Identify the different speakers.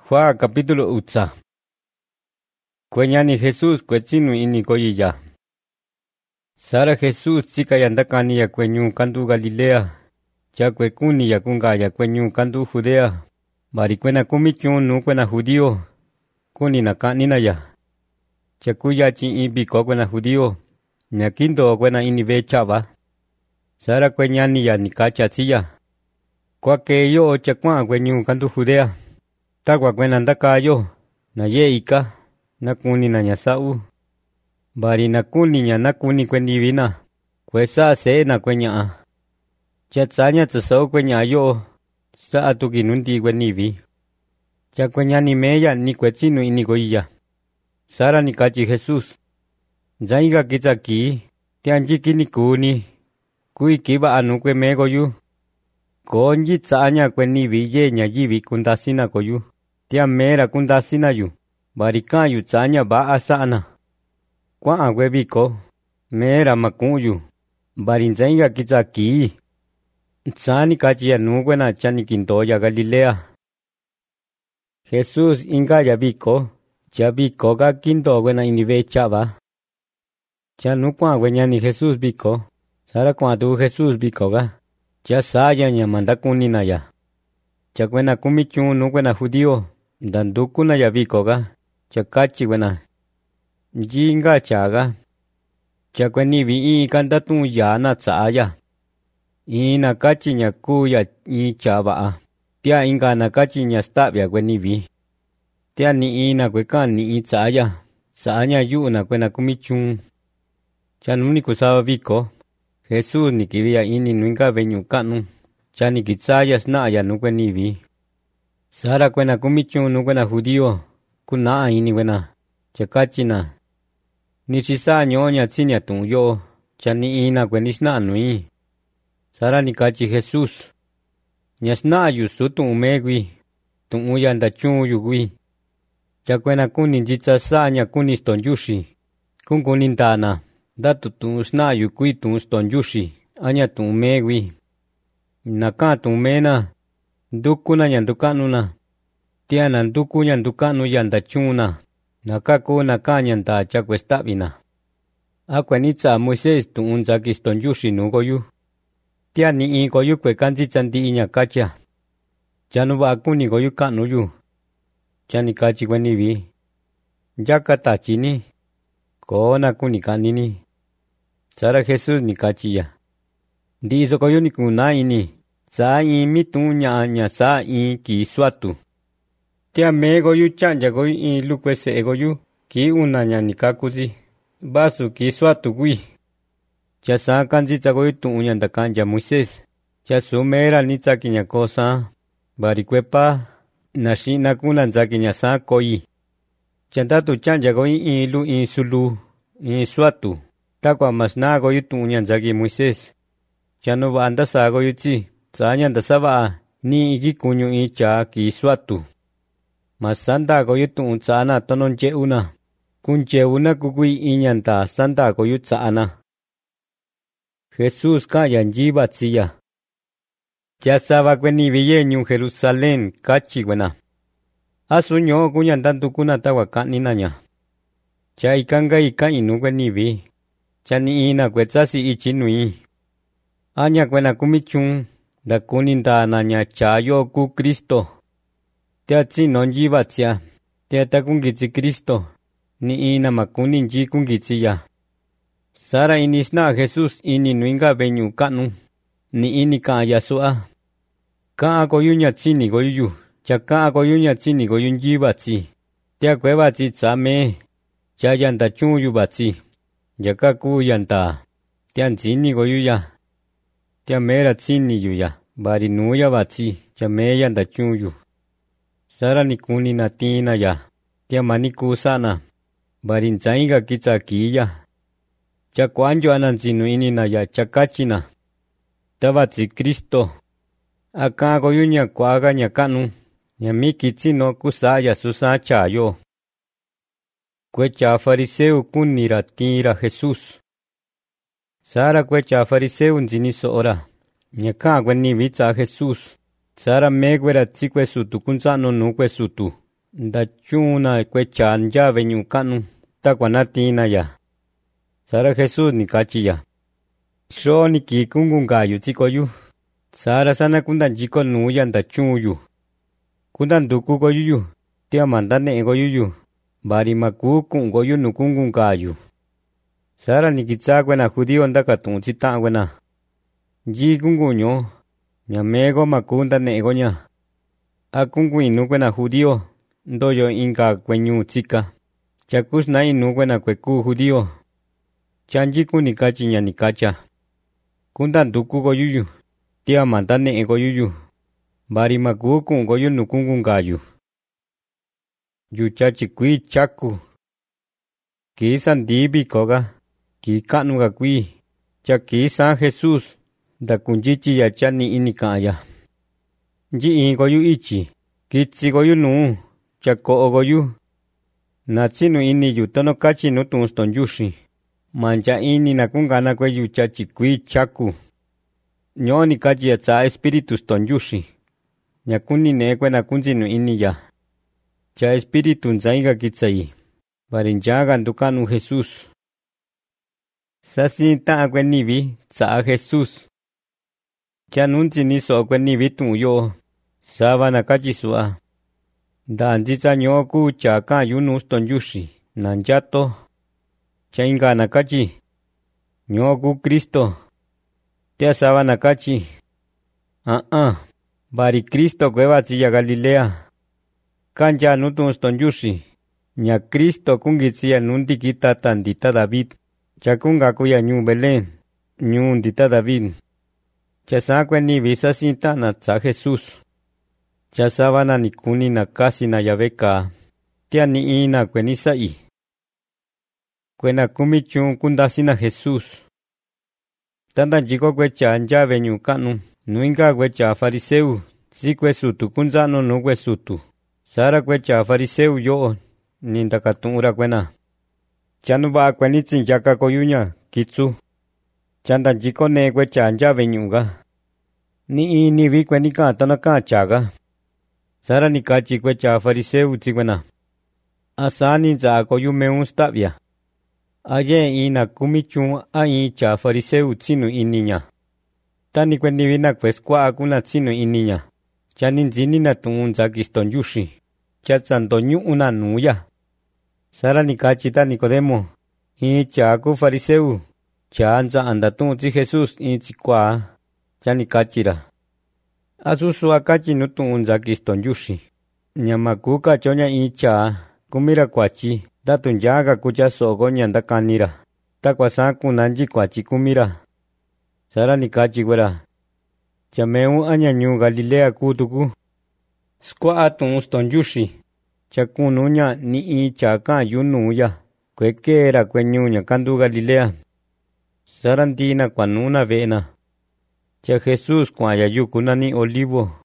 Speaker 1: Juan capítulo 8. Cueñani Jesús cuechinu ini koyiya. Sara Jesús chica yandakani ya cueñu candu Galilea. Ya cuecuni ya kunga ya cueñu candu Judea. Maricuena kumichun nu cuena judío. Kuni na kanina ya. Chakuya chi ibiko cuena judío. Nyakindo cuena ini ve chava. Sara cueñani ya nikacha siya. Cuaque yo chakwa cueñu candu Judea. Tagua cuena ndakayo. Na ye ika. Nakuni na nyasau. Bari nakuni nya nakuni cuenivina. Cuesa se na cueña. Chatsanya tsasau cueña yo. Sa atuki nundi cuenivi. Cha cueña ni meya ni cuechinu ini goya. Sara ni kachi Jesús. Zaiga kitzaki. Tianjiki ni kuni. Kui kiba anu kue me goyu. Konji tsanya cuenivi ye nya yivi kundasina goyu. Tia mera kundasina yu. Barikayu tsanya ba asana. Kwa agwebiko. Mera makuyu. Barinzainga kitzaki. Tsani kachi ya nuguena chani kintoya Galilea. Jesús inga ya biko. Ya biko ga kinto gwena inive chava. Ya nukwa gwenyani Jesús biko. Sara kwa tu Jesús biko ga. Ya saya nya mandakunina ya. Ya gwena kumichun nuguena judío. Dandukuna ya biko ga. Ya kachi gwena. Jinga chaga. Ya kwenivi i kandatun ya na tsaya. I na kachi nya kuya i chava. Tia inga na kachi nya stabia kwenivi. Tia ni i na kwekan ni i tsaya. Tsanya yu na kwena kumichun. Ya nuni kusaba biko. Jesús ni kivia ini nuinga venyu kanu. Ya ni kitsaya snaya nu kwenivi. Sara kwena kumichun nu kwena judío. Kuna ini kwena. Ya kachi na. Ni chisa nyonya tsinya tun yo. Ya ni ina kwenishna nui. Sara ni kachi Jesús. Nyasna yu su tun umegwi. Tun uyanda chun yugwi. Ya kwena kuni njitsa sa nya kuni ston yushi. Kun kunindana. Datu tun usna yu kui tun ston yushi. Anya tun umegwi. Naka tun mena. Ndukuna nyandukanuna. Tia na nduku nyandukanu yanda chuna. Nakaku naka nyanda chakwestabina. Akwenitsa Moisés tun unzaki ston yushi nugoyu. Tia ni i goyu kwe kanzi tsandi inya kacha. Chanuba akuni goyu kanuyu. Chani kachi kwenivi. Yaka tachini. Kona kuni kanini. Sara Jesús ni kachi ya. Di iso goyu ni kuna ini. Sa i mitun nya sa i ki suatu. Tia me goyu chanja goyu i lukwese goyu. Ki unanya ni kakuzi. Basu ki suatu gui. Ya sa kanzi goyu tu unyanda kanja Moisés. Ya sumera ni tsaki nya kosa. Barikwepa. Nashi nakuna nzaki nya sa koi. Chantatu chanja goyu i lu i sulu. I suatu. Takwa masna goyu tu unyanzaki Moisés. Chanuba andasa goyu tsi. Tsanya ndasaba. Ni iki kunyu i cha ki suatu. Masanda goyu tu untsana tononche una. Kunche una kukui inyanta sanda goyu tsana. Jesús kaya njiba tsiya. Ya saba kwenivi ye nyu Jerusalén kachi gwena. Asu nyo kunyantantu kuna tawa kanina nya. Cha ikanga ika inu kwenivi. Cha ni ina kwetsasi ichi nui. Anya kwena kumichun. Da kuninda nanya cha yo ku Kristo. Tia tsi nonjiba tsiya. Tia takungitsi Kristo. Ni ina makuni nji kungitsi ya. Sara inisna Jesús ini nuinga venyu kanu. Ni ini ka yasua. Ka goyu nya tsini goyu. Cha ka goyu nya tsini goyu njiba tsi. Tia kweba tsi tsame. Cha yanda chun yu batsi. Yaka ku yanda. Tia nzini goyu ya. Tia mera tsini yu ya. Bari nuya batsi. Cha me yanda chun yu. Sara ni kuni na tina ya. Tia maniku sana. Bari nzaiga kitzaki ya. Cha kwanjo ananzinu ini na ya chakachina. Tabatsi Kristo. Aka goyu nya kwaga nya kanu. Nya miki tsino kusaya susa chayo. Kwecha fariseu kunira tira Jesús. Sara kwecha fariseu nzini soora. Nya ka gweni vitsa Jesús. Sara megwera tsikwe sutu kunsano nukwe sutu. ndachuna kuecha nya veñu kanu takua natina ya. Sara Jesús ni kachi ya. Xo ni ki kungungayu tsikoyu. Sara sana kundan jiko nuya ndachuyu. Kundan duku goyuyu. Tia mandane goyuyu. Bari maku kungoyu nukungungayu. Sara ni kitsakwena judío ndakatun chitakwena. Nji kunguño. Nyamego makunda negoña. Akungu inukwena judío. Ndoyo inka kweñu tsika. Chakusna inukwena kweku judío. Chanjiku nikachi nya nikacha. Kundan duku goyuyu. Tia mandane goyuyu. Bari maku kungoyu nukungungayu. Yuchachi kui chaku. Ki sandibi koga. Ki kanuga kui. Cha ki san Jesús. Da kunjichi ya chani inikaya. Nji goyu ichi. Kitsi goyu nu. Cha ko goyu. Natsinu ini yutono kachi no tunston yushi. Mancha ini nakungana kwe yuchachi kui chaku. Nyoni kachi ya tsa espiritus ton yushi. Nyakuni nekwe nakunzinu ini ya. Cha espiritu nzaiga kitsai. Barinjaga ndukanu Jesús. Sasi ta kwe nibi tsa Jesús. Cha nunzi niso kwe nibi tuyo. Saba nakachi sua. Da nziza nyoku cha ka yunus ton yushi. Nanjato. Cha inga nakachi. Nyoku Kristo. Tia saba nakachi. Bari Kristo kweba tsiya Galilea. Kanja nutuns ton yushi. Nya Kristo kungitsiya nundikita tandita David. Cha kunga kuya nyu Belén. Nyu ndita David. Cha sakwe ni visa sinta na tsa Jesús. Cha sabana ni kuni na kasi na yabeka. Tia ni ina kwe ni sai. Kwe na kumichun kundasi na Jesús. Tanda jiko kwe cha anja venyu kanu. Nuinga kwe cha fariseu. Si kwe sutu kunzano no kwe sutu. Sara kwe cha fariseu yo. Nindakatungra kwe na. Chanuba kwe ni tsinjaka koyunya kitsu. Chanda jiko ne kwe cha anja venyu ga. Ni ini vi kwe ni kata na kachaga. Sara ni kachi kwe cha fariseu tsigwena. Asani za koyu meun stabia. Aye ina kumichun ai cha fariseu tsinu ininya. Tani kwe nivina kwe skwa akuna tsinu ininya. Chani nzini na tuunza kiston yushi. Cha tsanto nyu una nuya. Sara ni kachi ta Nicodemo. I cha aku fariseu. Cha anza andatun tsi Jesús i tsikwa. Chani kachira. Asusu akachi nutuunza kiston yushi. Nyamakuka chonya i cha. Kumira kwachi. Datun jaga kucha sogo nyanda kanira. Takwa saku nanji kwachi kumira. Sara ni kachi gwera. Chameu anyanyu Galilea kutuku. Skwa atun uston yushi. Chakununya ni i chaka yunuya. Kwekera kwenyunya kandu Galilea. Sarandina kwanuna vena. Cha Jesús kwaya yukuna ni olivo.